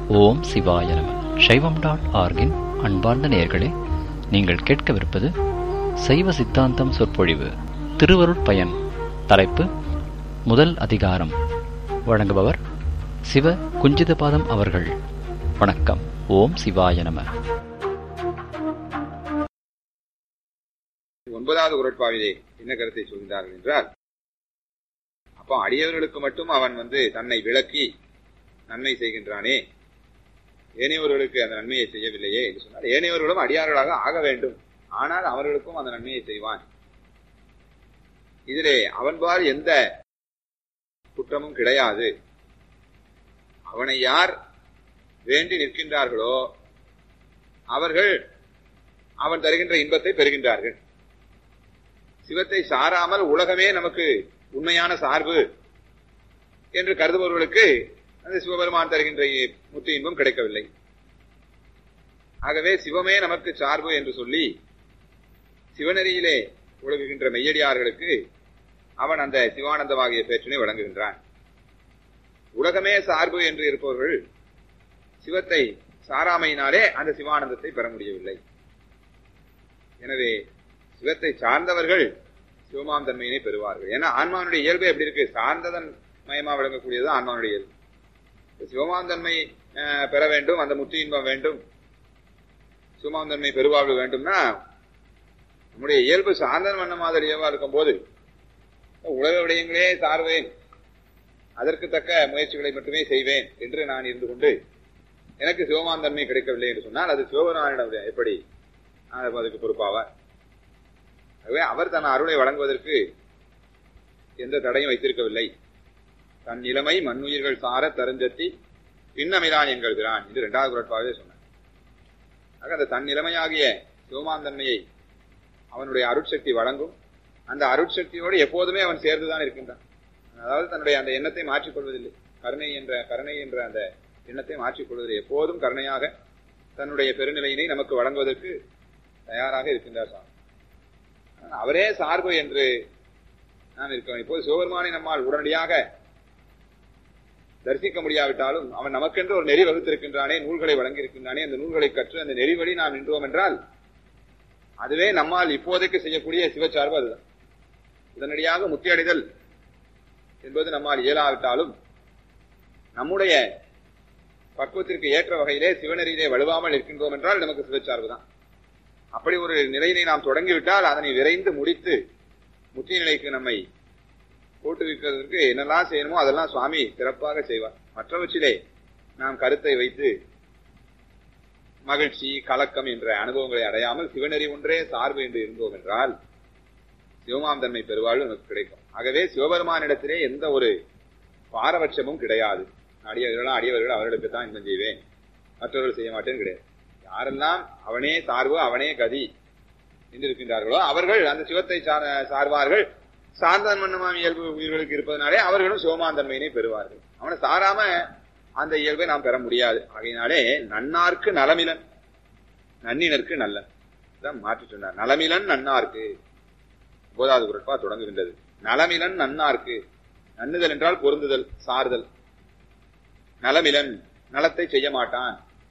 ஓம் சிவாய நம. சைவம்.org-இன் அன்பார்ந்த நேயர்களே, நீங்கள் கேட்கவிருப்பது சைவ சித்தாந்தம் சொற்பொழிவு திருவருட்பயன். தலைப்பு முதல் அதிகாரம். வழங்குபவர் சிவ குஞ்சிதபாதம் அவர்கள். வணக்கம். ஓம் சிவாய நம. 9வது குறட்பாவிலே என்ன கருத்தை சொல்கிறார்கள் என்றால், அப்போ அடியவர்களுக்கு மட்டும் அவன் தன்னை விளக்கி நன்மை செய்கின்றானே, ஏனையவர்களுக்கு அந்த நன்மையை செய்யவில்லையே என்று சொன்னால், ஏனையவர்களும் அடியார்களாக ஆக வேண்டும், ஆனால் அவர்களுக்கும் அந்த நன்மையை செய்வான். இதிலே அவன்பால் எந்த குற்றமும் கிடையாது. அவனை யார் வேண்டி நிற்கின்றார்களோ அவர்கள் அவன் தருகின்ற இன்பத்தை பெறுகின்றார்கள். சிவத்தை சாராமல் உலகமே நமக்கு உண்மையான சார்பு என்று கருதுபவர்களுக்கு அந்த சிவபெருமான் தருகின்ற முத்தி இன்பம் கிடைக்கவில்லை. ஆகவே சிவமே நமக்கு சார்பு என்று சொல்லி சிவநெறியிலே ஒழுகுகின்ற மெய்யடியார்களுக்கு அவன் அந்த சிவானந்தமாகிய பேற்றினை வழங்குகின்றான். உலகமே சார்பு என்று இருப்பவர்கள் சிவத்தை சாராமையினாலே அந்த சிவானந்தத்தை பெற முடியவில்லை. எனவே சிவத்தை சார்ந்தவர்கள் சிவமாம் தன்மையினை பெறுவார்கள். ஏன்னா ஆன்மானுடைய இயல்பு எப்படி இருக்கு? சார்ந்ததன் மயமா விளங்கக்கூடியது ஆன்மானுடைய இயல்பு. சிவமாம் தன்மை பெற வேண்டும், அந்த முத்தி இன்பம் வேண்டும், சிவமாம் தன்மை பெருவாழ்வு வேண்டும்னா நம்முடைய இயல்பு சார்ந்தன் வண்ண மாதிரி இயல்பா இருக்கும் போது உலக விடயங்களே சார்வேன், அதற்கு தக்க முயற்சிகளை மட்டுமே செய்வேன் என்று நான் இருந்து கொண்டு எனக்கு சிவமாம் தன்மை கிடைக்கவில்லை என்று சொன்னால் அது சிவபெருமானிடம் எப்படி அதுக்கு பொறுப்பாவார்? ஆகவே அவர் தன் அருளை வழங்குவதற்கு எந்த தடையும் வைத்திருக்கவில்லை. தன் நிலைமை மண்ணுயிர்கள் சார தருஞ்சத்தி பின்னமிலான் என்கிறான் என்று 2வது குறட்பாவே சொன்னார். ஆக அந்த தன் நிலைமையாகிய சிவமாம் தன்மையை அவனுடைய அருட்சக்தி வழங்கும். அந்த அருட்சக்தியோடு எப்போதுமே அவன் சேர்ந்துதான் இருக்கின்றான். அதாவது தன்னுடைய அந்த எண்ணத்தை மாற்றிக்கொள்வதில்லை. கருணை என்ற அந்த எண்ணத்தை மாற்றிக்கொள்வதில்லை. எப்போதும் கருணையாக தன்னுடைய பெருநிலையினை நமக்கு வழங்குவதற்கு தயாராக இருக்கின்றார் சாமி. அவரே சார்பு என்று நான் இருக்கேன். இப்போது சிவபெருமானை நம்மால் உடனடியாக தரிசிக்க முடியாவிட்டாலும் அவன் நமக்கென்று ஒரு நெறி வகுத்திருக்கின்றானே, நூல்களை வழங்கியிருக்கின்றானே, அந்த நூல்களை கற்று அந்த நெறிவழி நாம் நின்றோம் என்றால் அதுவே நம்மால் இப்போதைக்கு செய்யக்கூடிய சிவச்சார்பு. அதுதான் உடனடியாக முத்தியடைதல் என்பது நம்மால் இயலாவிட்டாலும் நம்முடைய பக்குவத்திற்கு ஏற்ற வகையிலே சிவநெறியிலே வலுவாமல் இருக்கின்றோம் என்றால் நமக்கு சிவச்சார்பு தான். அப்படி ஒரு நிலையினை நாம் தொடங்கிவிட்டால் அதனை விரைந்து முடித்து முத்திய நிலைக்கு நம்மை போட்டுவிப்பதற்கு என்னெல்லாம் செய்யணுமோ அதெல்லாம் சுவாமி சிறப்பாக செய்வார். மற்றவற்றிலே நாம் கருத்தை வைத்து மகிழ்ச்சி கலக்கம் என்ற அனுபவங்களை அடையாமல் சிவநெறி ஒன்றே சார்பு என்று இருந்தோம் என்றால் சிவமாம் தன்மை பெருவாழ்வு நமக்கு கிடைக்கும். ஆகவே சிவபெருமானிடத்திலே எந்த ஒரு பாரபட்சமும் கிடையாது. அடியவர்கள் அவர்களுக்கு தான் இன்பம் செய்வேன், மற்றவர்கள் செய்ய மாட்டேன்னு கிடையாது. யாரெல்லாம் அவனே சார்பு அவனே கதி என்று இருக்கின்றார்களோ அவர்கள் அந்த சிவத்தை சார்வார்கள். சார்ந்தன் மன்னமாம் இயல்பு உயிர்களுக்கு இருப்பதனாலே அவர்களும் சிவமாம் தன்மையினை பெறுவார்கள். அவனை சாராம அந்த இயல்பை நாம் பெற முடியாது. ஆகையினாலே நன்னார்க்கு நலமிலன், நன்னினருக்கு நல்லன் மாற்றி சொன்னார். நலமிலன் நன்னார்க்கு 9வது குறட்பா தொடங்குகின்றது. நலமிலன் நன்னார்க்கு, நன்னுதல் என்றால் பொருந்துதல், சார்தல். நலமிலன் நலத்தை செய்ய மாட்டான்.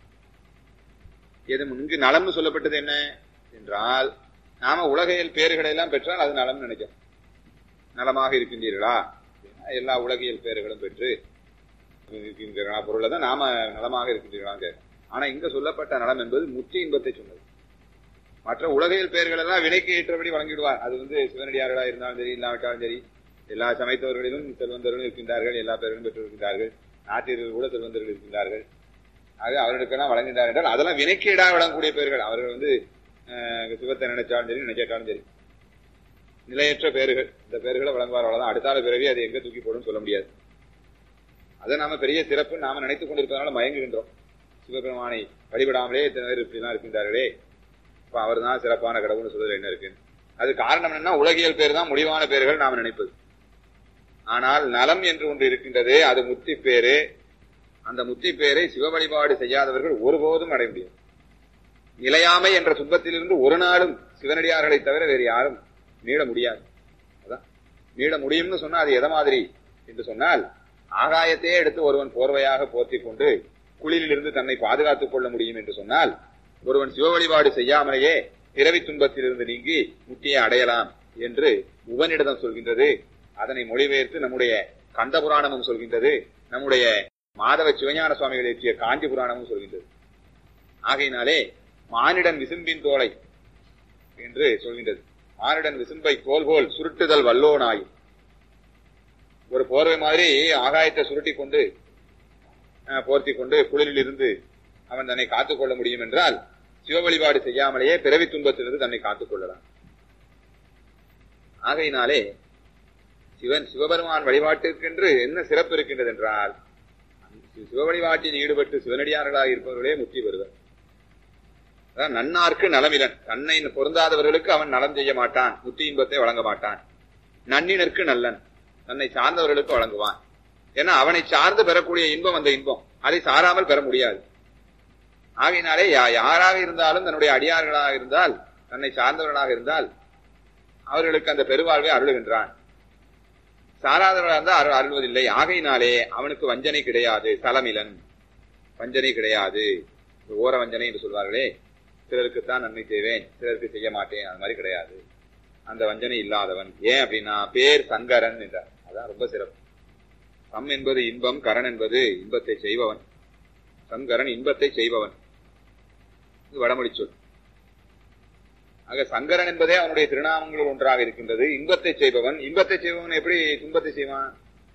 இங்கு நலம்னு சொல்லப்பட்டது என்ன என்றால், நாம உலகியல் பேறுகளை எல்லாம் பெற்றால் அது நலம் நினைக்கும். நலமாக இருக்கின்றீர்களா, எல்லா உலகியல் பேறுகளும் பெற்று இருக்கின்றீர்களா பொருளை தான் நாம நலமாக இருக்கின்றீர்களாங்க. ஆனா இங்க சொல்லப்பட்ட நலம் என்பது முத்தி இன்பத்தை சொன்னது. மற்ற உலகியல் பெயர்கள் எல்லாம் வினைக்கு ஏற்றபடி வழங்கிடுவார். அது சிவனடியார்களா இருந்தாலும் சரி, இல்லாவிட்டாலும் சரி, எல்லா சமயத்தவர்களிலும் செல்வந்தர்களும் இருக்கின்றார்கள், எல்லா பேர்களும் பெற்றிருக்கின்றார்கள், நாட்டியர்கள் கூட செல்வந்தர்கள் இருக்கின்றார்கள். ஆக அவர்களுக்கெல்லாம் வழங்குகின்றார் என்றால் அதெல்லாம் வினைக்கு இடாக வழங்கக்கூடிய பெயர்கள். அவர்கள் சிவத்தை நினைச்சாலும் சரி, நினைச்சாலும் சரி, நிலையற்ற பெயர்கள். இந்த பெயர்களை வழங்குவார், அவ்வளவுதான். அடுத்தால பிறவி அது எங்க தூக்கி போடும் சொல்ல முடியாது. அதை நாம பெரிய சிறப்பு நாம நினைத்துக் கொண்டிருப்பதனால மயங்குகின்றோம். சிவபெருமானை வழிபடாமலே இத்தனை பேர் இப்படிலாம் இருக்கின்றார்களே, இப்ப அவர் தான் சிறப்பான கடவுள்னு சொல்றது என்ன இருக்கு? அது காரணம் என்னன்னா உலகியல் பேர் தான் முடிவான பெயர்கள் நாம் நினைப்பது. ஆனால் நலம் என்று ஒன்று இருக்கின்றது, அது முத்தி பேரு. அந்த முத்தி பேரை சிவ வழிபாடு செய்யாதவர்கள் ஒருபோதும் அடைய முடியும். நிலையாமை என்ற துன்பத்திலிருந்து ஒரு நாளும் சிவனடியார்களை தவிர வேறு யாரும் மீள முடியாது. அதான் மீள முடியும்னு சொன்னா அது எதை மாதிரி என்று சொன்னால், ஆகாயத்தையே எடுத்து ஒருவன் போர்வையாக போர்த்தி கொண்டு குளிரிலிருந்து தன்னை பாதுகாத்துக் கொள்ள முடியும் என்று சொன்னால், ஒருவன் சிவ வழிபாடு செய்யாமலேயே பிறவி துன்பத்திலிருந்து நீங்கி முக்தியை அடையலாம் என்று உபநிடதம் சொல்கின்றது. அதனை மொழிபெயர்த்து நம்முடைய கந்த புராணமும் சொல்கின்றது. நம்முடைய மாதவ சிவஞான சுவாமிகள் இயற்றிய காஞ்சி புராணமும் சொல்கின்றது. ஆகையினாலே மானிடன் விசும்பின் தோலை என்று சொல்கின்றது. மானிடன் விசும்பை தோல் போல் சுருட்டுதல் வல்லோனாய். ஒரு போர்வை மாதிரி ஆகாயத்தை சுருட்டி கொண்டு போர்த்தி கொண்டு குளிரில் இருந்து அவன் தன்னை காத்துக் கொள்ள முடியும் என்றால், சிவ வழிபாடு செய்யாமலேயே பிறவி துன்பத்திலிருந்து தன்னை காத்துக் கொள்ளலாம். ஆகையினாலே சிவபெருமான் வழிபாட்டிற்கென்று என்ன சிறப்பு இருக்கின்றது என்றால், சிவ வழிபாட்டில் ஈடுபட்டு சிவனடியார்களாக இருப்பவர்களே முக்தி பெறுவர். நன்னார்க்கு நலமிலன், தன்னை பொருந்தாதவர்களுக்கு அவன் நலம் செய்ய மாட்டான், முக்தி இன்பத்தை வழங்க மாட்டான். நன்னினருக்கு நல்லன், தன்னை சார்ந்தவர்களுக்கு வழங்குவான். ஏன்னா அவனை சார்ந்து பெறக்கூடிய இன்பம் அந்த இன்பம், அதை சாராமல் பெற முடியாது. ஆகையினாலே யாராக இருந்தாலும் தன்னுடைய அடியார்களாக இருந்தால், தன்னை சார்ந்தவர்களாக இருந்தால் அவர்களுக்கு அந்த பெருவாழ்வை அருளுகின்றான். சாராதவர்களாக இருந்தால் அருள்வதில்லை. ஆகையினாலே அவனுக்கு வஞ்சனை கிடையாது, சலமிலன், வஞ்சனை கிடையாது. ஓர வஞ்சனை என்று சொல்வார்களே, சிலருக்குத்தான் நன்மை செய்வேன் சிலருக்கு செய்ய மாட்டேன், அது மாதிரி கிடையாது. அந்த வஞ்சனை இல்லாதவன். ஏன் அப்படின்னா பேர் சங்கரன் என்றார். அதான் ரொம்ப சிறப்பு. சம் என்பது இன்பம், கரண் என்பது இன்பத்தை செய்பவன். சங்கரன் இன்பத்தை செய்பவன், இது வடமொழி சொல். ஆக சங்கரன் என்பதே அவனுடைய திருநாமங்கள் ஒன்றாக இருக்கின்றது. இன்பத்தை செய்பவன், இன்பத்தை செய்பவன் எப்படி துன்பத்தை செய்வான்?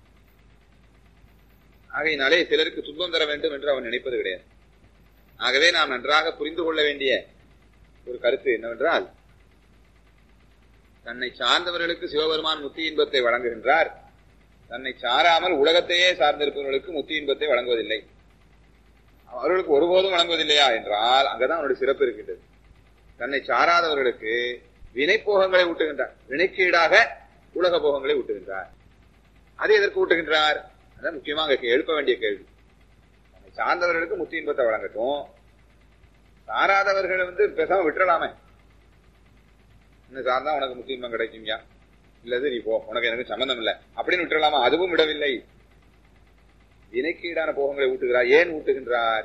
ஆகையினாலே சிலருக்கு துன்பம் தர வேண்டும் என்று அவன் நினைப்பது கிடையாது. ஆகவே நாம் நன்றாக புரிந்து கொள்ள வேண்டிய ஒரு கருத்து என்னவென்றால், தன்னை சார்ந்தவர்களுக்கு சிவபெருமான் முத்தி இன்பத்தை வழங்குகின்றார். தன்னை சாராமல் உலகத்தையே சார்ந்திருப்பவர்களுக்கு முத்தி இன்பத்தை வழங்குவதில்லை. அவர்களுக்கு ஒருபோதும் வழங்குவதில்லையா என்றால், அங்கதான் அவனுடைய சிறப்பு இருக்கின்றது. தன்னை சாராதவர்களுக்கு வினை போகங்களை ஊட்டுகின்றார், வினைக்கு ஈடாக உலக போகங்களை ஊட்டுகின்றார். அதை எதற்கு ஊட்டுகின்றார்? அதான் முக்கியமாக எழுப்ப வேண்டிய கேள்வி. தன்னை சார்ந்தவர்களுக்கு முத்தி இன்பத்தை வழங்கட்டும், சாராதவர்கள் பேசாம விட்டுறலாமே. என்ன சார்ந்தா உனக்கு முத்தி இன்பம் கிடைக்கும்யா, இல்லது நீ போ, உனக்கு எனக்கு சம்பந்தம் இல்லை அப்படின்னு விட்டுறலாமா? அதுவும் விடவில்லை. வினைக்கு ஈடான போகங்களை ஊட்டுகிறார். ஏன் ஊட்டுகின்றார்?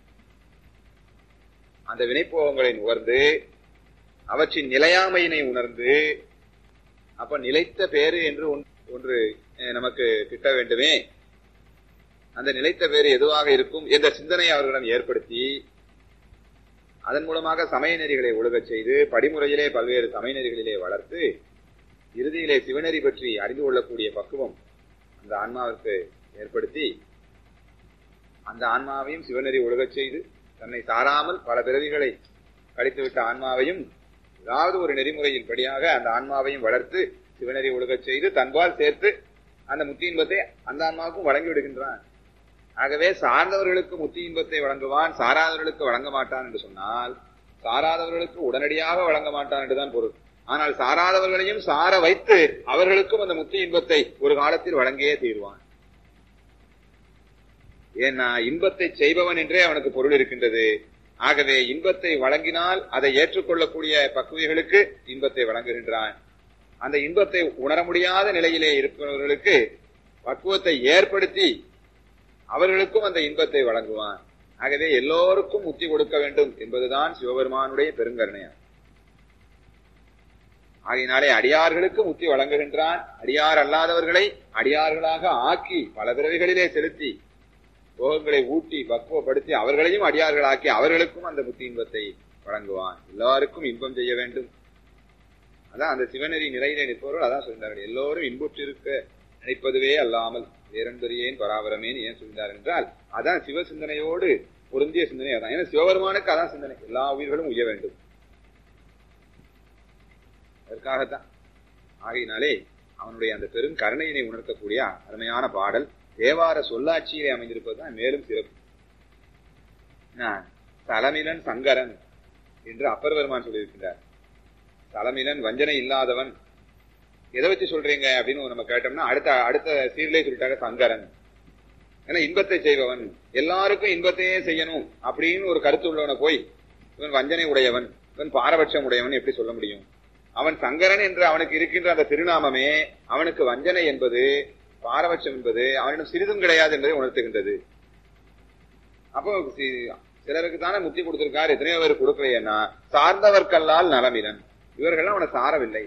அந்த வினைப்போகங்களை உணர்ந்து அவற்றின் நிலையாமையினை உணர்ந்து, அப்ப நிலைத்த பேரு என்று ஒன்று நமக்கு கிட்ட வேண்டுமே. அந்த நிலைத்த பேரு எதுவாக இருக்கும் என்ற சிந்தனை அவர்களிடம் ஏற்படுத்தி, அதன் மூலமாக சமய நெறிகளை ஒழுகச் செய்து, படிமுறையிலே பல்வேறு சமய நெறிகளிலே வளர்த்து, இறுதியிலே சிவநெறி பற்றி அறிந்து கொள்ளக்கூடிய பக்குவம் அந்த ஆன்மாவிற்கு ஏற்படுத்தி, அந்த ஆன்மாவையும் சிவநெறி ஒழுகச் செய்து, தன்னை சாராமல் பல பிறவிகளை கழித்துவிட்ட ஆன்மாவையும் ஏதாவது ஒரு நெறிமுறையின் படியாக அந்த ஆன்மாவையும் வளர்த்து சிவநெறி ஒழுகச் செய்து தன்பால் சேர்த்து அந்த முத்தி இன்பத்தை அந்த ஆன்மாவுக்கும் வழங்கி விடுகின்றான். ஆகவே சார்ந்தவர்களுக்கு முத்தி இன்பத்தை வழங்குவான், சாராதவர்களுக்கு வழங்க மாட்டான் என்று சொன்னால், சாராதவர்களுக்கு உடனடியாக வழங்க மாட்டான் என்றுதான் பொருள். ஆனால் சாராதவர்களையும் சார வைத்து அவர்களுக்கும் அந்த முத்தி இன்பத்தை ஒரு காலத்தில் வழங்கியே தீர்வான். ஏன்னா இன்பத்தை செய்பவன் என்றே அவனுக்கு பொருள் இருக்கின்றது. ஆகவே இன்பத்தை வழங்கினால் அதை ஏற்றுக்கொள்ளக்கூடிய பக்குவிகளுக்கு இன்பத்தை வழங்குகின்றான். அந்த இன்பத்தை உணர முடியாத நிலையிலே இருப்பவர்களுக்கு பக்குவத்தை ஏற்படுத்தி அவர்களுக்கும் அந்த இன்பத்தை வழங்குவான். ஆகவே எல்லோருக்கும் முத்தி கொடுக்க வேண்டும் என்பதுதான் சிவபெருமானுடைய பெருங்கருணையா. ஆகையினாலே அடியார்களுக்கு முத்தி வழங்குகின்றான். அடியார் அல்லாதவர்களை அடியார்களாக ஆக்கி பல பிறவிகளிலே செலுத்தி போகங்களை ஊட்டி பக்குவப்படுத்தி அவர்களையும் அடியார்களாக்கி அவர்களுக்கும் அந்த முத்தி இன்பத்தை வழங்குவான். எல்லாருக்கும் இன்பம் செய்ய வேண்டும். அதான் அந்த சிவநெறி நிலையிலே நிற்பவர்கள் அதான் சொல்கிறார்கள். எல்லோரும் இன்புற்றிருக்க நினைப்பதுவே அல்லாமல் வேறென்பறியேன் பராபரமேன் ஏன் சொல்கிறார் என்றால், அதான் சிவ சிந்தனையோடு பொருந்திய சிந்தனை. அதான் ஏன்னா சிவபெருமானுக்கு அதான் சிந்தனை, எல்லா உயிர்களும் உய்ய வேண்டும், அதற்காகத்தான். ஆகையினாலே அவனுடைய அந்த பெரும் கருணையினை உணர்த்தக்கூடிய அருமையான பாடல் தேவார சொல்லாட்சியிலே அமைந்திருப்பதுதான் மேலும் சிறப்பு. தலமிலன் சங்கரன் என்று அப்பர் பெருமான் சொல்லியிருக்கிறார். தலமிலன் வஞ்சனை இல்லாதவன். எதை வச்சு சொல்றீங்க அப்படின்னு நம்ம கேட்டோம்னா அடுத்த சீரிலே சொல்லிட்டாங்க சங்கரன். ஏன்னா இன்பத்தை செய்பவன், எல்லாருக்கும் இன்பத்தையே செய்யணும் அப்படின்னு ஒரு கருத்து உள்ளவனை போய் இவன் வஞ்சனை உடையவன், இவன் பாரபட்சம் உடையவன் எப்படி சொல்ல முடியும்? அவன் சங்கரன் என்று அவனுக்கு இருக்கின்ற அந்த திருநாமமே அவனுக்கு வஞ்சனை என்பது பாரபட்சம் என்பது அவனிடம் சிறிதும் கிடையாது என்பதை உணர்த்துகின்றது. அப்போ சிலருக்கு தானே முக்தி கொடுத்திருக்காரு, எத்தனையோ பேர் கொடுக்கலையேன்னா சார்ந்தவர்கல்லால் நலமிலன், இவர்கள்லாம் அவனை சாரவில்லை.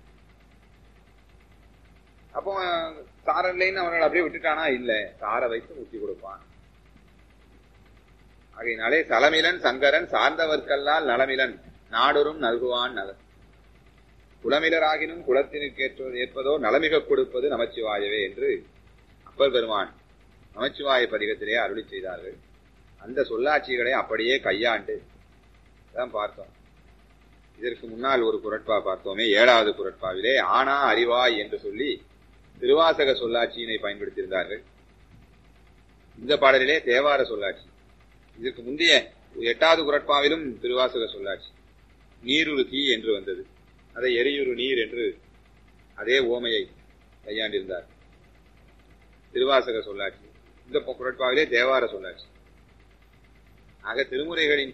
அப்போ சாரவில்லைன்னு அவர்கள் அப்படியே விட்டுட்டானா? இல்ல, சார வைத்து முக்தி கொடுப்பான். ஆகையினாலே சலமிலன் சங்கரன் சார்ந்தவர்கல்லால் நலமிலன் நாடொரும் நல்குவான் நலன். குலமிலராகினும் குலத்தினுக்கு ஏற்பதோ நலமிக கொடுப்பது நமச்சிவாயவே என்று அப்பர் பெருமான் நமச்சிவாய பதிகத்திலே அருளி செய்தார்கள். அந்த சொல்லாட்சிகளை அப்படியே கையாண்டு தான் பார்த்தோம். இதற்கு முன்னால் ஒரு குறட்பா பார்த்தோமே, 7வது குறட்பாவிலே ஆனா அறிவாய் என்று சொல்லி திருவாசக சொல்லாட்சியினை பயன்படுத்தியிருந்தார்கள். இந்த பாடலிலே தேவார சொல்லாட்சி. இதற்கு முந்தைய 8வது குறட்பாவிலும் திருவாசக சொல்லாட்சி. நீருரு தீ என்று வந்தது, அதை எரியுறு நீர் என்று அதே ஓமையை கையாண்டிருந்தார். திருவாசக சொல்லாட்சி. இந்த குறட்பாவிலே தேவார சொல்லாட்சி. ஆக திருமுறைகளின்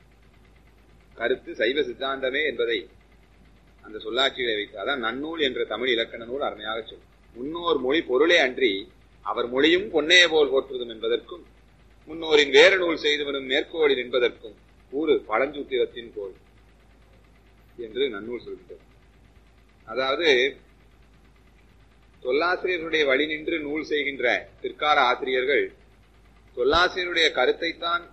கருத்து சைவ சித்தாந்தமே என்பதை அந்த சொல்லாட்சிகளை வைத்து, அதான் நன்னூல் என்ற தமிழ் இலக்கண நூல் அருமையாக சொல்லும். முன்னோர் மொழி பொருளே அன்றி அவர் மொழியும் பொன்னே போல் போற்றுதும் என்பதற்கும், முன்னோரின் வேறு நூல் செய்து வரும் மேற்கோளில் என்பதற்கும் கூறு பழஞ்சூத்திரத்தின் கோள் என்று நன்னூல் சொல்கிறது. அதாவது தொல்லாசிரியர்களுடைய வழி நின்று நூல் செய்கின்ற பிற்கால ஆசிரியர்கள் தொல்லாசிரியருடைய கருத்தைத்தான்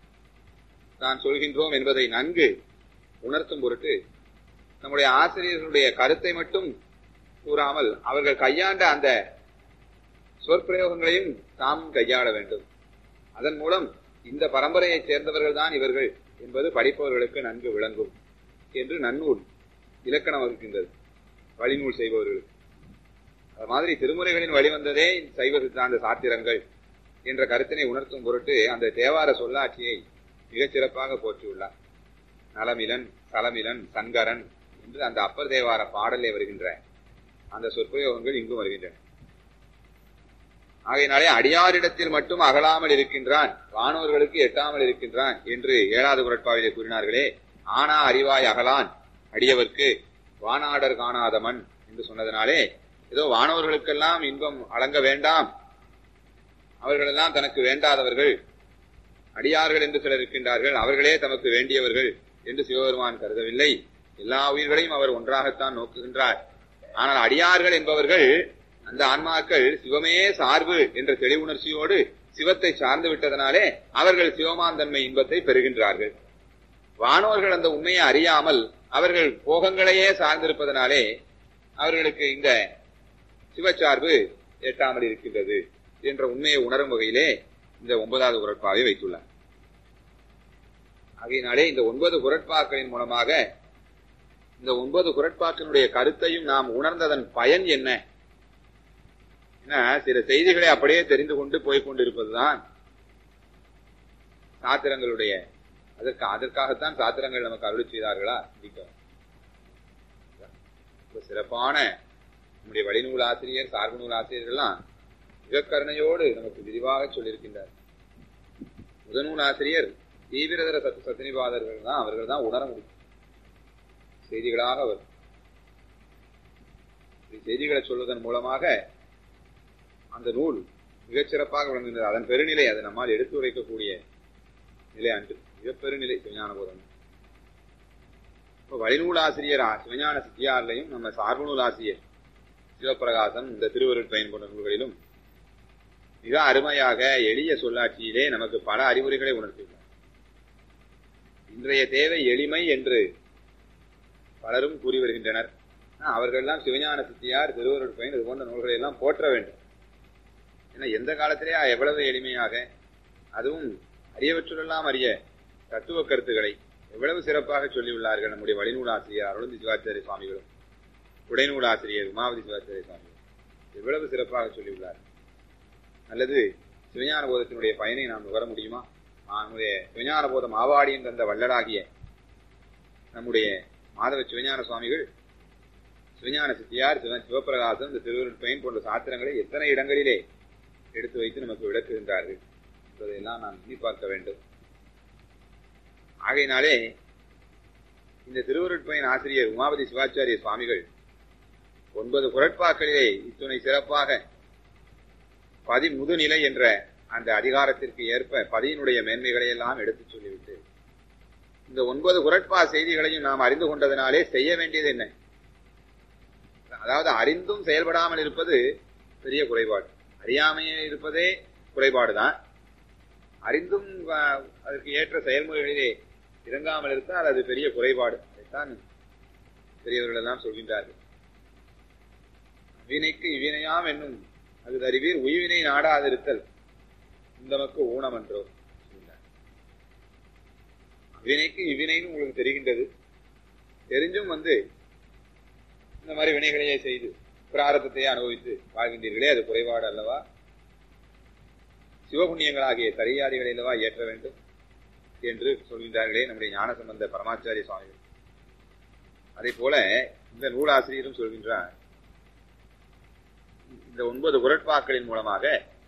தான் சொல்கின்றோம் என்பதை நன்கு உணர்த்தும் பொருட்டு நம்முடைய ஆசிரியர்களுடைய கருத்தை மட்டும் கூறாமல் அவர்கள் கையாண்ட அந்த சொற்பிரயோகங்களையும் தாம் கையாள வேண்டும். அதன் மூலம் இந்த பரம்பரையைச் சேர்ந்தவர்கள் தான் இவர்கள் என்பது படிப்பவர்களுக்கு நன்கு விளங்கும் என்று நன்னூல் இலக்கணம் வகுக்கின்றது வழிநூல் செய்பவர்களுக்கு. அது மாதிரி திருமுறைகளின் வழிவந்ததே சைவ சித்தாந்த சாத்திரங்கள் என்ற கருத்தினை உணர்த்தும் பொருட்டு அந்த தேவார சொல்லாட்சியை மிகச் சிறப்பாக போற்றியுள்ளார். நலமிலன் சலமிலன் சங்கரன் என்று அந்த அப்பர் தேவார பாடலே வருகின்ற அந்த சொற்பிரயோகங்கள் இங்கும் வருகின்றன. ஆகையினாலே அடியாரிடத்தில் மட்டும் அகலாமல் இருக்கின்றான், வானோர்களுக்கு எட்டாமல் இருக்கின்றான் என்று 7வது குறட்பாவிலே கூறினார்களே. ஆனா அறிவாய் அகலான் அடியவர்க்கு வானாடர் காணாதமன் என்று சொன்னதனாலே ஏதோ வானவர்களுக்கெல்லாம் இன்பம் அடங்க வேண்டாம், அவர்களெல்லாம் தனக்கு வேண்டாதவர்கள், அடியார்கள் என்று சிலர் இருக்கின்றார்கள், அவர்களே தமக்கு வேண்டியவர்கள் என்று சிவபெருமான் கருதவில்லை. எல்லா உயிர்களையும் அவர் ஒன்றாகத்தான் நோக்குகின்றார். ஆனால் அடியார்கள் என்பவர்கள் அந்த ஆன்மாக்கள் சிவமே சார்பு என்ற தெளிவுணர்ச்சியோடு சிவத்தை சார்ந்து விட்டதனாலே அவர்கள் சிவமாந்தன்மை இன்பத்தை பெறுகின்றார்கள். வானோர்கள் அந்த உண்மையை அறியாமல் அவர்கள் போகங்களையே சார்ந்திருப்பதனாலே அவர்களுக்கு இந்த சிவச்சார்பு எட்டாமல் இருக்கின்றது என்ற உண்மையை உணரும் வகையிலே இந்த 9வது குறட்பாவை வைத்துள்ளார். ஆகையினாலே இந்த 9 குறட்பாக்களின் மூலமாக இந்த 9 குறட்பாக்களுடைய கருத்தையும் நாம் உணர்ந்ததன் பயன் என்ன? சில செய்திகளை அப்படியே தெரிந்து கொண்டு போய்கொண்டிருப்பதுதான் சாத்திரங்களுடைய, அதற்காகத்தான் சாத்திரங்கள் நமக்கு அருளி செய்தார்களா? சிறப்பான நம்முடைய வழிநூல் ஆசிரியர் சார்பு நூல் ஆசிரியர்கள்லாம் மிக கருணையோடு நமக்கு விரிவாக சொல்லியிருக்கின்றார். முதநூல் ஆசிரியர் தீவிரதர சத்தினிபாதர்கள் தான், அவர்கள் தான் உணர முடியும் செய்திகளாக அவர் செய்திகளை சொல்வதன் மூலமாக அந்த நூல் மிகச்சிறப்பாக விளங்குகின்றது. அதன் பெருநிலை அது நம்மால் எடுத்து உரைக்கக்கூடிய நிலை அன்று மிகப்பெருநிலை சிவஞான போதம். இப்போ வழிநூல் ஆசிரியர் சிவஞான சித்தியாரிலையும் நம்ம சார்பு நூல் ஆசிரியர் சிவபிரகாசம் இந்த திருவருட்பயன் போன்ற நூல்களிலும் மிக அருமையாக எளிய சொல்லாட்சியிலே நமக்கு பல அறிவுரைகளை உணர்த்துகிறார். இன்றைய தேவை எளிமை என்று பலரும் கூறி வருகின்றனர். அவர்களெல்லாம் சிவஞான சித்தியார் திருவருட்பயன் இது போன்ற நூல்களை எல்லாம் போற்ற வேண்டும். ஏன்னா எந்த காலத்திலே எவ்வளவு எளிமையாக, அதுவும் அரியவற்றுள்ளெல்லாம் அறிய தத்துவ கருத்துக்களை எவ்வளவு சிறப்பாக சொல்லியுள்ளார்கள் நம்முடைய வழிநூல் ஆசிரியர் அருளந்தி சிவாச்சாரிய சுவாமிகளும் உடைநூல் ஆசிரியர் உமாவதி சிவாச்சாரிய சுவாமிகளும் எவ்வளவு சிறப்பாக சொல்லியுள்ளார். அல்லது சிவஞான போதத்தினுடைய பயனை நாம் நுகர முடியுமா? நம்முடைய சிவஞான போதம் ஆவாடியின் தந்த வள்ளலாகிய நம்முடைய மாதவ சிவஞான சுவாமிகள், சிவஞான சித்தியார், சிவபிரகாசம், இந்த திருவருட்பயன் போன்ற சாத்திரங்களை எத்தனை இடங்களிலே எடுத்து வைத்து நமக்கு விளக்குகின்றார்கள் என்பதையெல்லாம் நாம் எண்ணி பார்க்க வேண்டும். ஆகையினாலே இந்த திருவருட்பயன் ஆசிரியர் உமாபதி சிவாச்சாரிய சுவாமிகள் 9 குறட்பாக்களிலே இத்துணை சிறப்பாக 10 முதுநிலை என்ற அந்த அதிகாரத்திற்கு ஏற்ப பதியினுடைய மேன்மைகளை எல்லாம் எடுத்துச் சொல்லிவிட்டு இந்த 9 குறட்பா செய்திகளையும் நாம் அறிந்து கொண்டதனாலே செய்ய வேண்டியது என்ன? அதாவது அறிந்தும் செயல்படாமல் இருப்பது பெரிய குறைபாடு. அறியாமையே இருப்பதே குறைபாடுதான். அறிந்தும் அதற்கு ஏற்ற செயல்முறைகளிலே இறங்காமல் இருந்தால் அது பெரிய குறைபாடு. அதைத்தான் பெரியவர்கள் எல்லாம் சொல்கின்றார்கள். வினைக்கு இவ்வினையாம் என்னும் அது அறிவீர் உய்வினை நாடாதிருத்தல் இந்தமக்கு ஊனம் என்றோ சொல்கிறார். வினைக்கு இவ்வினைன்னு உங்களுக்கு தெரிகின்றது, தெரிஞ்சும் இந்த மாதிரி வினைகளையே செய்து பிராரதத்தையே அனுபவித்து வாழ்கின்றீர்களே, அது குறைபாடு அல்லவா? சிவபுண்ணியங்களாகிய தரியாதிகளை அல்லவா ஏற்ற வேண்டும் என்று சொல்கின்றார்களே நம்முடைய ஞானசம்பந்த பரமாச்சாரிய சுவாமிகள். அதே போல இந்த நூலாசிரியரும் சொல்கின்றார், இந்த 9 குறட்பாக்களின் மூலமாக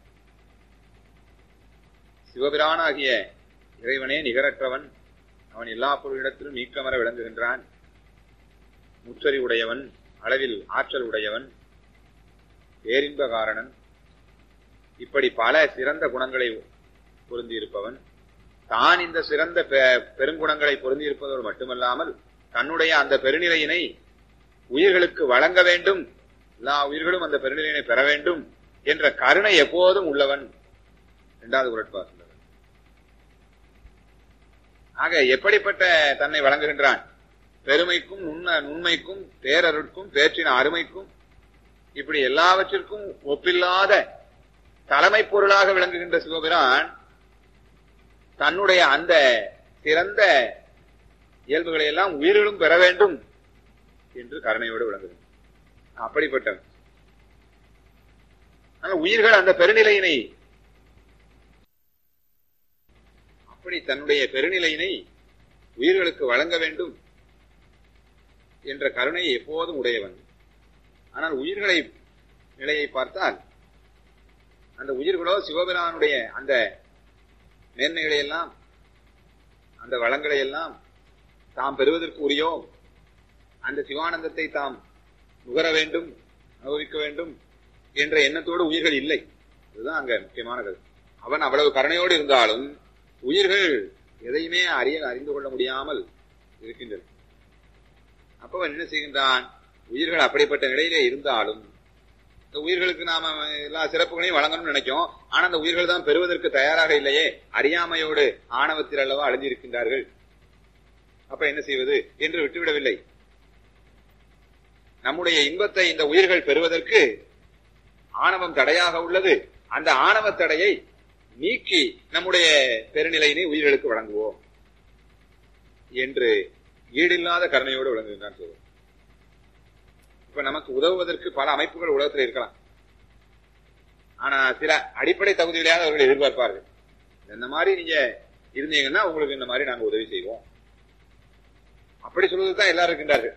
சிவபிரானாகிய இறைவனே நிகரற்றவன், அவன் எல்லா பொருளிடத்திலும் நீக்கமர விளங்குகின்றான், முற்றறிவுடையவன், அளவில் ஆற்றல் உடையவன், பேரின்ப காரணன், இப்படி பல சிறந்த குணங்களை பொருந்தியிருப்பவன். தான் இந்த சிறந்த பெருங்குணங்களை பொருந்தியிருப்பதோடு மட்டுமல்லாமல் தன்னுடைய அந்த பெருநிலையினை உயிர்களுக்கு வழங்க வேண்டும், எல்லா உயிர்களும் அந்த பெருநிலையினை பெற வேண்டும் என்ற கருணை எப்போதும் உள்ளவன். 2வது குறட்பா சொல்லுவது. ஆக எப்படிப்பட்ட தன்னை வழங்குகின்றான்? பெருமைக்கும் நுண்மைக்கும் பேரருட்கும் பேற்றின அருமைக்கும் இப்படி எல்லாவற்றிற்கும் ஒப்பில்லாத தலைமை பொருளாக விளங்குகின்ற சிவபிரான் தன்னுடைய அந்த சிறந்த இயல்புகளை எல்லாம் உயிர்களும் பெற வேண்டும் என்று கருணையோடு விளங்குகின்றன. அப்படிப்பட்டவன். உயிர்கள் அந்த பெருநிலையினை அப்படி தன்னுடைய பெருநிலையினை உயிர்களுக்கு வழங்க வேண்டும் என்ற கருணை எப்போதும் உடையவன். ஆனால் உயிர்களை நிலையை பார்த்தால் அந்த உயிர்களோ சிவபிரானுடைய அந்த மேன்மைகளை எல்லாம் அந்த வளங்களை எல்லாம் தாம் பெறுவதற்கு உரியோ அந்த சிவானந்தத்தை தாம் நுகர வேண்டும், அனுபவிக்க வேண்டும் என்ற எண்ணத்தோடு உயிர்கள் இல்லை. அதுதான் அங்க முக்கியமான கருத்து. அவன் அவ்வளவு கருணையோடு இருந்தாலும் உயிர்கள் எதையுமே அறிந்து கொள்ள முடியாமல் இருக்கின்றன. அப்ப அவன் என்ன செய்கின்றான்? உயிர்கள் அப்படிப்பட்ட நிலையிலே இருந்தாலும் இந்த உயிர்களுக்கு நாம எல்லா சிறப்புகளையும் வழங்கணும்னு நினைக்கும். ஆனா அந்த உயிர்கள் தான் பெறுவதற்கு தயாராக இல்லையே, அறியாமையோடு ஆணவத்தில் அல்லவா அழிஞ்சிருக்கின்றார்கள். அப்ப என்ன செய்வது என்று விட்டுவிடவில்லை. நம்முடைய இன்பத்தை இந்த உயிர்கள் பெறுவதற்கு ஆணவம் தடையாக உள்ளது. அந்த ஆணவ தடையை நீக்கி நம்முடைய பெருநிலையினை உயிர்களுக்கு வழங்குவோம் என்று ஈடில்லாத கருணையோடு விளங்குகின்றான் சொல்வோம். இப்ப நமக்கு உதவுவதற்கு பல அமைப்புகள் உலகத்தில் இருக்கலாம். ஆனா சில அடிப்படை தகுதிகளையாவது அவர்கள் எதிர்பார்ப்பார்கள். இந்த மாதிரி நீங்க இருந்தீங்கன்னா உங்களுக்கு இந்த மாதிரி நாங்க உதவி செய்வோம். அப்படி சொல்வதுதான் எல்லாரும் இருக்கின்றார்கள்.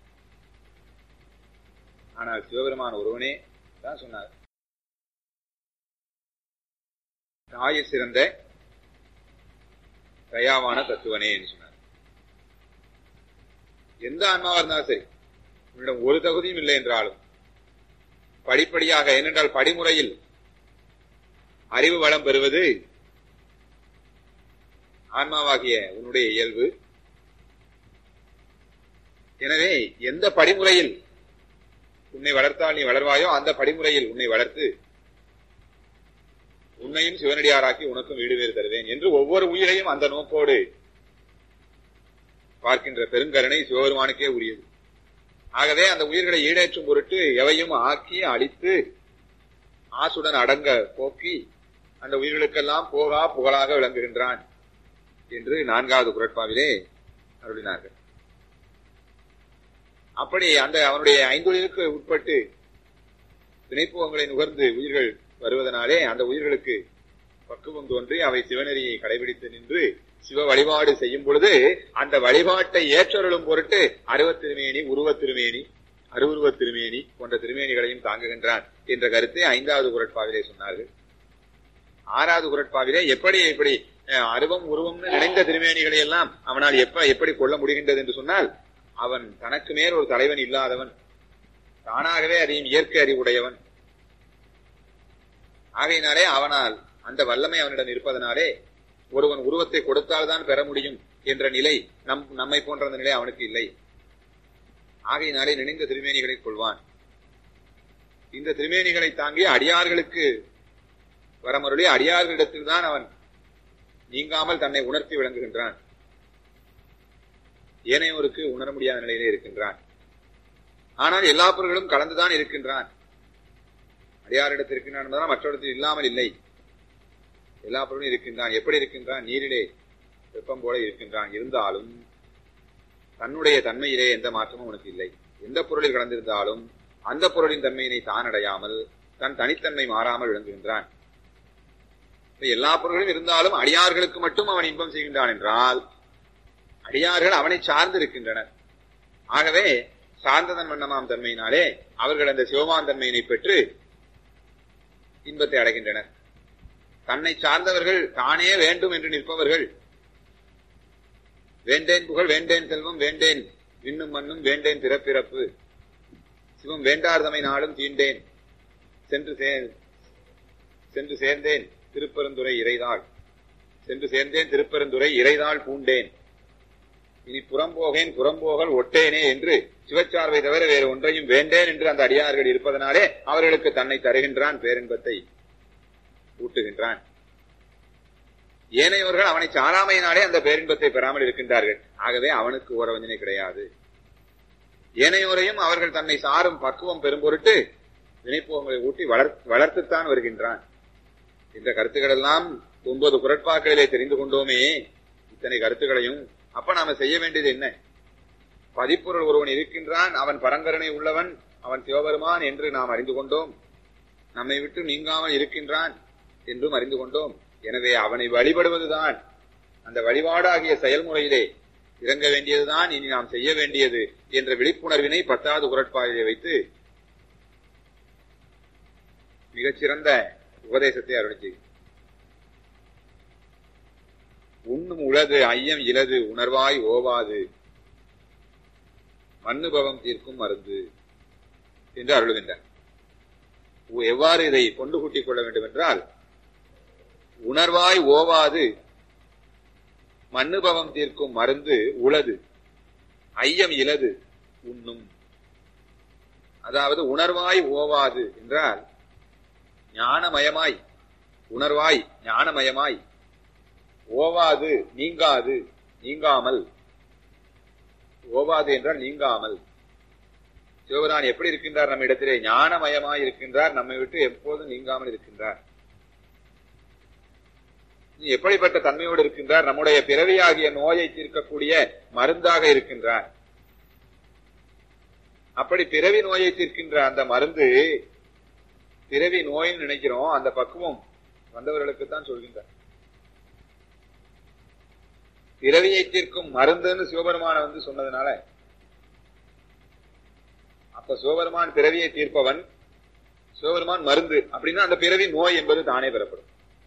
ஆனால் சிவபெருமான் ஒருவனே தான் சொன்னார், தாயை சிறந்த தயாவான தத்துவனே என்று சொன்னார். எந்த ஆன்மாவா இருந்தாலும் சரி, உன்னிடம் ஒரு தகுதியும் இல்லை என்றாலும் படிப்படியாக, ஏனென்றால் படிமுறையில் அறிவு வளம் பெறுவது ஆன்மாவாகிய உன்னுடைய இயல்பு. எனவே எந்த படிமுறையில் உன்னை வளர்த்தால் நீ வளர்வாயோ அந்த படிமுறையில் உன்னை வளர்த்து உன்னையும் சிவனடியாராக்கி உனக்கும் வீடு வேறு தருவேன் என்று ஒவ்வொரு உயிரையும் அந்த நோக்கோடு பார்க்கின்ற பெருங்கருணை சிவபெருமானுக்கே உரியது. ஆகவே அந்த உயிர்களை ஈடேற்றும் பொருட்டு எவையும் ஆக்கி அழித்து ஆசுடன் அடங்க போக்கி அந்த உயிர்களுக்கெல்லாம் போகா புகழாக விளங்குகின்றான் என்று 4வது குறட்பாவிலே அருளினார்கள். அப்படி அந்த அவனுடைய ஐந்தொழிலுக்கு உட்பட்டு வினைப்புவங்களை நுகர்ந்து உயிர்கள் வருவதனாலே அந்த உயிர்களுக்கு பக்குவம் தோன்றி அவை சிவநெறியை கடைபிடித்து நின்று சிவ வழிபாடு செய்யும் பொழுது அந்த வழிபாட்டை ஏற்றருளும் பொருட்டு அருவத் திருமேனி, உருவத் திருமேனி, அருவுருவத் திருமேனி போன்ற திருமேனிகளையும் தாங்குகின்றான் என்ற கருத்தை 5வது குறட்பாவிலே சொன்னார்கள். 6வது குறட்பாவிலே எப்படி அருவம் உருவம்னு நினைந்த திருமேனிகளை எல்லாம் அவனால் எப்படி கொள்ள முடிகின்றது என்று சொன்னால், அவன் தனக்கு மேல் ஒரு தலைவன் இல்லாதவன், தானாகவே அறியும் இயற்கை அறிவுடையவன். ஆகையினாலே அவனால் அந்த வல்லமை அவனிடம் இருப்பதனாலே ஒருவன் உருவத்தை கொடுத்தால்தான் பெற முடியும் என்ற நிலை நம்மை போன்ற அந்த நிலை அவனுக்கு இல்லை. ஆகையினாலே நினைந்த திருமேனிகளை கொள்வான். இந்த திருமேனிகளை தாங்கி அடியார்களுக்கு வரமருளி அடியார்களிடத்தில் தான் அவன் நீங்காமல் தன்னை உணர்த்தி விளங்குகின்றான். ஏனையோருக்கு உணர முடியாத நிலையிலே இருக்கின்றான். ஆனால் எல்லா பொருள்களும் கலந்துதான் இருக்கின்றான். அடியாரிடத்தில் இருக்கின்றான் என்பதால் மற்றவரிடத்தில் இல்லாமல் இல்லை. எல்லா பொருளும் இருக்கின்றான். எப்படி இருக்கின்றான்? நீரிலே வெப்பம் போல இருக்கின்றான். இருந்தாலும் தன்னுடைய தன்மையிலே எந்த மாற்றமும் உனக்கு இல்லை. எந்த பொருளில் கலந்திருந்தாலும் அந்த பொருளின் தன்மையினை தான் அடையாமல் தன் தனித்தன்மை மாறாமல் விளங்குகின்றான். எல்லா பொருள்களும் இருந்தாலும் அடியார்களுக்கு மட்டும் அவன் இன்பம் செய்கின்றான் என்றால் அடியார்கள் அவனை சார்ந்து இருக்கின்றனர். ஆகவே சார்ந்ததன் வண்ணமாம் தன்மையினாலே அவர்கள் அந்த சிவமான் தன்மையினை பெற்று இன்பத்தை அடைகின்றனர். தன்னை சார்ந்தவர்கள் தானே வேண்டும் என்று நிற்பவர்கள் வேண்டேன் புகழ், வேண்டேன் செல்வம், வேண்டேன் விண்ணும் மண்ணும், வேண்டேன் பிறப்பிறப்பு, சிவம் வேண்டார்தமை நாளும் தீண்டேன், சென்று சேர்ந்தேன் திருப்பெருந்துறை இறைதாள், சென்று சேர்ந்தேன் திருப்பெருந்துறை இறைதாள் பூண்டேன், இனி புறம்போகேன் புறம்போகல் ஒட்டேனே என்று சிவச்சார்வை தவிர வேறு ஒன்றையும் வேண்டேன் என்று அந்த அடியார்கள் இருப்பதனாலே அவர்களுக்கு தன்னை தருகின்றான், பேரின்பத்தை ஊட்டுகின்றான். ஏனையவர்கள் அவனை சாராமையினாலே அந்த பேரின்பத்தை பெறாமல் இருக்கின்றார்கள். ஆகவே அவனுக்கு ஓரவஞ்சனை கிடையாது. ஏனையோரையும் அவர்கள் தன்னை சாரும் பக்குவம் பெறும் பொருட்டு வினைப்போகங்களை ஊட்டி வளர்த்துத்தான் வருகின்றான். இந்த கருத்துக்கள் எல்லாம் 9 குறட்பாக்களிலே தெரிந்து கொண்டோமே. இத்தனை கருத்துக்களையும் அப்ப நாம செய்ய வேண்டியது என்ன? பதிப்பொருள் ஒருவன் இருக்கின்றான், அவன் பரங்கருணை உள்ளவன், அவன் சிவபெருமான் என்று நாம் அறிந்து கொண்டோம். நம்மை விட்டு நீங்காமல் இருக்கின்றான் என்றும் அறிந்து கொண்டோம். எனவே அவனை வழிபடுவதுதான் அந்த வழிபாடாகிய செயல்முறையிலே இறங்க வேண்டியதுதான் இனி நாம் செய்ய வேண்டியது என்ற விழிப்புணர்வினை 10வது குறட்பாயிலே வைத்து மிகச்சிறந்த உபதேசத்தை அருளிச்சு. உண்ணும் உளது ஐயம் இலது உணர்வாய் ஓவாது மண்ணுபவம் தீர்க்கும் மருந்து என்று அருளுகின்றார். எவ்வாறு இதை கொண்டு கூட்டிக் கொள்ள வேண்டும் என்றால், உணர்வாய் ஓவாது மண்ணுபவம் தீர்க்கும் மருந்து உளது ஐயம் இலது உண்ணும். அதாவது உணர்வாய் ஓவாது என்றால் ஞானமயமாய், உணர்வாய் ஞானமயமாய், ஓவாது நீங்காது நீங்காமல், ஓவாது என்றால் நீங்காமல். சிவபெருமான் எப்படி இருக்கின்றார்? நம்ம இடத்திலே ஞானமயமாய் இருக்கின்றார், நம்மை விட்டு எப்போதும் நீங்காமல் இருக்கின்றார். எப்படிப்பட்ட தன்மையோடு இருக்கின்றார்? நம்முடைய பிறவியாகிய நோயை தீர்க்கக்கூடிய மருந்தாக இருக்கின்றார். அப்படி பிறவி நோயை தீர்க்கின்ற அந்த மருந்து, பிறவி நோயின்னு நினைக்கிறோம், அந்த பக்குவம் வந்தவர்களுக்கு தான் சொல்கின்றார். பிறவியை தீர்க்கும் மருந்துன்னு சிவபெருமான சொன்னதுனால, அப்ப சிவபெருமான் பிறவியை தீர்ப்பவன், சிவபெருமான் மருந்து அப்படின்னா அந்த பிறவி நோய் என்பது தானே பெறப்படும்.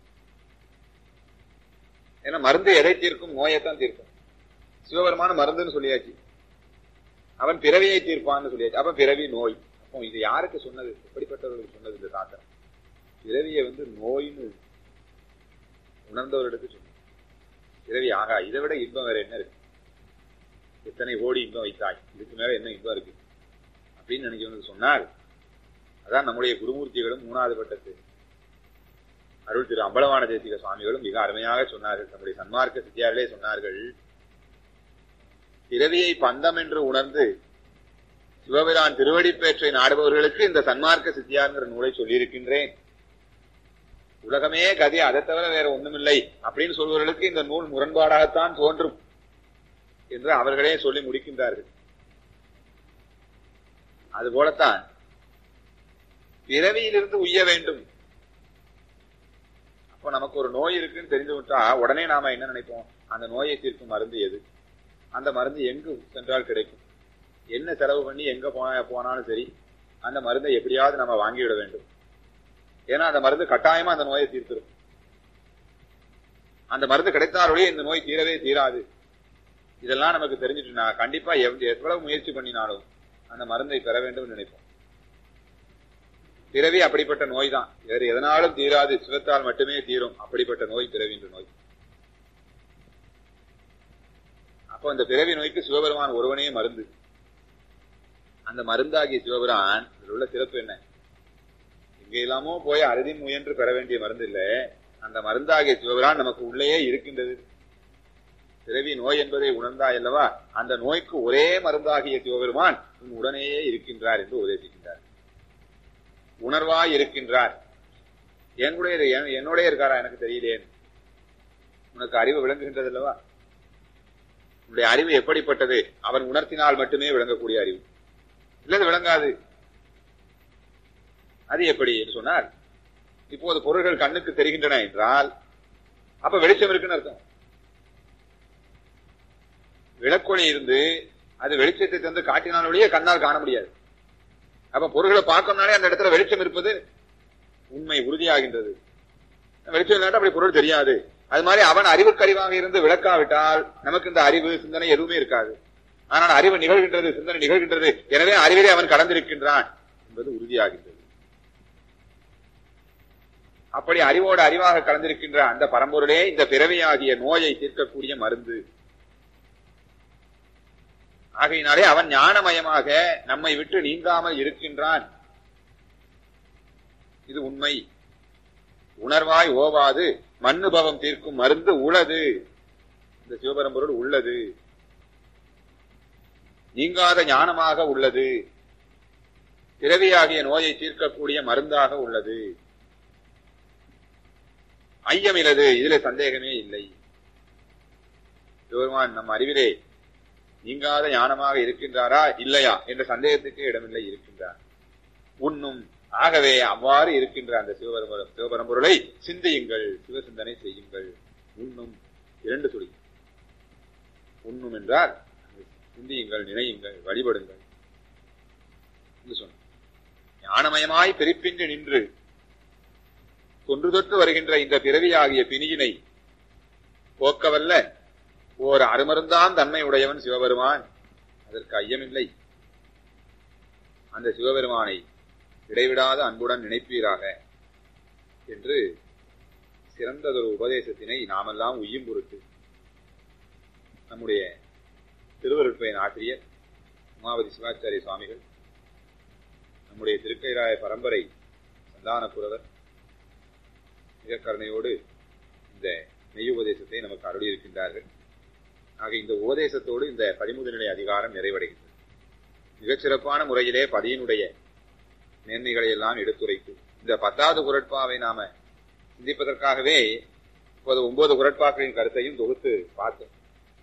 ஏன்னா மருந்து எதை தீர்க்கும்? நோயைத்தான் தீர்க்கும். சிவபெருமான மருந்துன்னு சொல்லியாச்சு, அவன் பிறவியை தீர்ப்பான்னு சொல்லியாச்சு. அப்ப பிறவி நோய். அப்போ இது யாருக்கு சொன்னது? எப்படிப்பட்டவர்களுக்கு சொன்னது இந்த தாக்கம்? பிறவியை நோயின்னு உணர்ந்தவர்களுக்கு சொன்னது. பிறவி ஆகா, இதை விட இன்பம் வேற என்ன இருக்கு? எத்தனை கோடி இன்பம் வைத்தாய், இதுக்கு மேல என்ன இன்பம் இருக்கு அப்படின்னு நினைக்கிறவனுக்கு சொன்னார். அதான் நம்முடைய குருமூர்த்திகளும் 3வது பட்டத்து அருள் திரு அம்பலவான தேசிக சுவாமிகளும் மிக அருமையாக சொன்னார்கள். நம்முடைய சன்மார்க்க சித்தியாரிலே சொன்னார்கள், பிறவியை பந்தம் என்று உணர்ந்து சிவபிரான் திருவடிப்பேற்றை நாடுபவர்களுக்கு இந்த சன்மார்க்க சித்தியார்ங்கிற நூலை சொல்லியிருக்கின்றேன். உலகமே கதி, அதை தவிர வேற ஒண்ணுமில்லை அப்படின்னு சொல்பவர்களுக்கு இந்த நூல் முரண்பாடாகத்தான் தோன்றும் என்று அவர்களே சொல்லி முடிக்கின்றார்கள். அதுபோலத்தான் பிறவியிலிருந்து உய்ய வேண்டும். அப்ப நமக்கு ஒரு நோய் இருக்குன்னு தெரிந்து விட்டா உடனே நாம என்ன நினைப்போம்? அந்த நோயை தீர்க்கும் மருந்து எது? அந்த மருந்து எங்கு சென்றால் கிடைக்கும்? என்ன செலவு பண்ணி எங்க போனாலும் சரி அந்த மருந்தை எப்படியாவது நம்ம வாங்கிவிட வேண்டும். ஏன்னா அந்த மருந்து கட்டாயமா அந்த நோயை தீர்த்திடும். அந்த மருந்து கிடைத்தாலே இந்த நோய் தீரவே தீராது. இதெல்லாம் நமக்கு தெரிஞ்சுட்டுனா கண்டிப்பா எவ்வளவு முயற்சி பண்ணினாலும் அந்த மருந்தை பெற வேண்டும் நினைப்போம். பிறவி அப்படிப்பட்ட நோய் தான், வேறு எதனாலும் தீராது, சிவத்தால் மட்டுமே தீரும். அப்படிப்பட்ட நோய் பிறவி என்ற நோய். அப்போ அந்த பிறவி நோய்க்கு சிவபெருமான் ஒருவனே மருந்து. அந்த மருந்தாகிய சிவபெருமான் உள்ள சிறப்பு என்ன? எங்கெல்லாமோ போய் அறுதி முயன்று பெற வேண்டிய மருந்து இல்லை, அந்த மருந்தாகிய சிவபெருமான் நமக்கு உள்ளேயே இருக்கின்றது. பிறவி நோய் என்பதை உணர்ந்தாய் அல்லவா, அந்த நோய்க்கு ஒரே மருந்தாகிய சிவபெருமான் உன் உடனேயே இருக்கின்றார் என்று உபதேசிக்கின்றார். உணர்வாய் இருக்கின்றார். என்னோட இருக்காரா எனக்கு தெரியலேன். உனக்கு அறிவு விளங்குகின்றது அல்லவா? உன்னுடைய அறிவு எப்படிப்பட்டது? அவன் உணர்த்தினால் மட்டுமே விளங்கக்கூடிய அறிவு, இல்லது விளங்காது. அது எப்படி என்று சொன்னால், இப்போது பொருள்கள் கண்ணுக்கு தெரிகின்றன என்றால் அப்ப வெளிச்சம் இருக்குன்னு அர்த்தம். விளக்கொளி இருந்து அது வெளிச்சத்தை தந்து காட்டினாலேயே கண்ணால் காண முடியாது. அப்ப பொருள்களை பார்க்கணும்னாலே அந்த இடத்துல வெளிச்சம் இருப்பது உண்மை உறுதியாகின்றது. வெளிச்சம் இல்லாட்டா அப்படி பொருள் தெரியாது. அது மாதிரி அவன் அறிவுக்கறிவாக இருந்து விளக்காவிட்டால் நமக்கு இந்த அறிவு சிந்தனை எதுவுமே இருக்காது. ஆனால் அறிவு நிகழ்கின்றது, சிந்தனை நிகழ்கின்றது, எனவே அறிவிலே அவன் கடந்திருக்கின்றான் என்பது உறுதியாகின்றது. அப்படி அறிவோடு அறிவாக கலந்திருக்கின்ற அந்த பரம்பொருளே இந்த பிறவியாகிய நோயை தீர்க்கக்கூடிய மருந்து. ஆகையினாலே அவன் ஞானமயமாக நம்மை விட்டு நீங்காமல் இருக்கின்றான். இது உண்மை. உணர்வாய் ஓவாது மண்ணுபவம் தீர்க்கும் மருந்து உளது. இந்த சிவபரம்பொருள் உள்ளது, நீங்காத ஞானமாக உள்ளது, பிறவியாகிய நோயை தீர்க்கக்கூடிய மருந்தாக உள்ளது. ஐயமில்லது, இதுல சந்தேகமே இல்லை. சிவபெருமான் நம் அறிவிலே நீங்காத ஞானமாக இருக்கின்றாரா இல்லையா என்ற சந்தேகத்துக்கு இடமில்லை, இருக்கின்றார். உண்ணும். ஆகவே அவ்வாறு இருக்கின்ற அந்த சிவபரம்பொருளை சிந்தியுங்கள், சிவசிந்தனை செய்யுங்கள். உண்ணும் இரண்டு சொல்லி, உண்ணும் என்றால் சிந்தியுங்கள், நினையுங்கள், வழிபடுங்கள் என்று சொன்ன. ஞானமயமாய் பிரிப்பின்றி நின்று தொன்று தொட்டு வருகின்ற இந்த பிறவியாகிய பிணியினை போக்கவல்ல ஓர் அருமருந்தான் தன்மை உடையவன் சிவபெருமான். அதற்கு ஐயமில்லை. அந்த சிவபெருமானை இடைவிடாத அன்புடன் நினைப்பீராக என்று சிறந்ததொரு உபதேசத்தினை நாமெல்லாம் உய்யும் பொருட்டு நம்முடைய திருவருட்பயன் ஆசிரியர் உமாவதி சிவாச்சாரிய சுவாமிகள், நம்முடைய திருக்கைராய பரம்பரை சந்தானப்புரவர் மிக கருணையோடு இந்த மெய் உபதேசத்தை நமக்கு அருளியிருக்கின்றார்கள். ஆக இந்த உபதேசத்தோடு இந்த 13 நிலை அதிகாரம் நிறைவடைகின்றது. மிகச் சிறப்பான முறையிலே பதியினுடைய மேன்மைகளை எல்லாம் எடுத்துரைத்து இந்த 10வது குறட்பாவை நாம சிந்திப்பதற்காகவே இப்போது 9 குறட்பாக்களின் கருத்தையும் தொகுத்து பார்த்தோம்.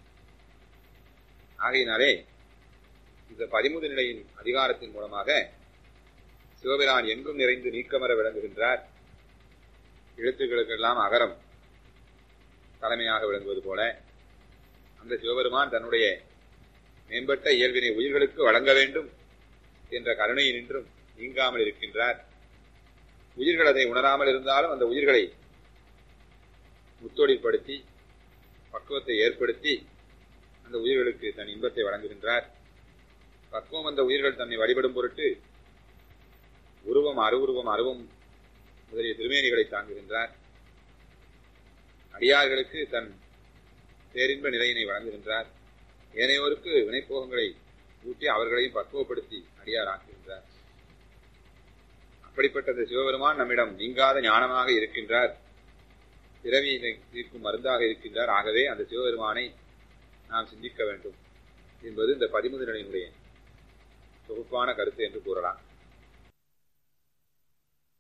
ஆகையினாலே இந்த 13 நிலையின் அதிகாரத்தின் மூலமாக சிவபிரான் எங்கும் நிறைந்து நீக்கமர விளங்குகின்றார். எழுத்துக்களுக்கெல்லாம் அகரம் தலைமையாக விளங்குவது போல அந்த சிவபெருமான் தன்னுடைய மேம்பட்ட இயல்பினை உயிர்களுக்கு வழங்க வேண்டும் என்ற கருணையினின்றும் நீங்காமல் இருக்கின்றார். உயிர்கள் அதை உணராமல் இருந்தாலும் அந்த உயிர்களை முத்தொழிற்படுத்தி பக்குவத்தை ஏற்படுத்தி அந்த உயிர்களுக்கு தன் இன்பத்தை வழங்குகின்றார். பக்குவம் அந்த உயிர்கள் தன்னை வழிபடும் பொருட்டு உருவம் அருவம் முதலிய திருமேனிகளை தாங்குகின்றார். அடியார்களுக்கு தன் பேரின்ப நிலையினை வழங்குகின்றார். ஏனையோருக்கு வினைப்போகங்களை ஊட்டி அவர்களையும் பக்குவப்படுத்தி அடியார் ஆக்குகின்றார். அப்படிப்பட்ட அந்த சிவபெருமான் நம்மிடம் நீங்காத ஞானமாக இருக்கின்றார், பிறவியை தீர்க்கும் மருந்தாக இருக்கின்றார். ஆகவே அந்த சிவபெருமானை நாம் சிந்திக்க வேண்டும் என்பது இந்த 13 நிலையினுடைய தொகுப்பான கருத்து என்று கூறலாம்.